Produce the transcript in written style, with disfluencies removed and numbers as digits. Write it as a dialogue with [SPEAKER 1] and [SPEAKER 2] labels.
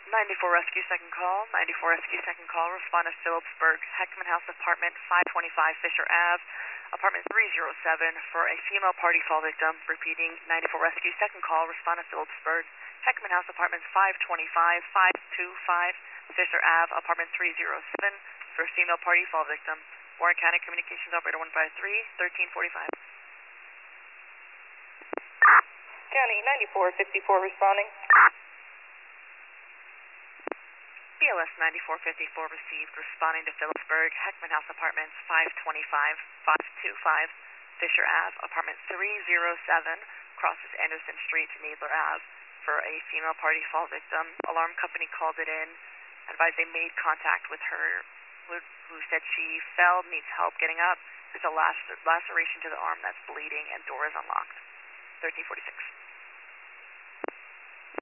[SPEAKER 1] 94 Rescue, second call. 94 Rescue, second call. Respond to Phillipsburg, Heckman House, apartment 525 Fisher Ave, apartment 307 for a female party fall victim. Repeating, 94 Rescue, second call. Respond to Phillipsburg, Heckman House, apartment 525 Fisher Ave, apartment 307 for a female party fall victim. Warren County Communications Operator 153, 1345.
[SPEAKER 2] County 9454 responding.
[SPEAKER 1] BLS 9454 received, responding to Phillipsburg, Heckman House Apartments 525 Fisher Ave, apartment 307, crosses Anderson Street to Nadler Ave for a female party fall victim. Alarm company called it in, advised they made contact with her, who said she fell, needs help getting up. There's a laceration to the arm that's bleeding and door is unlocked. 1346.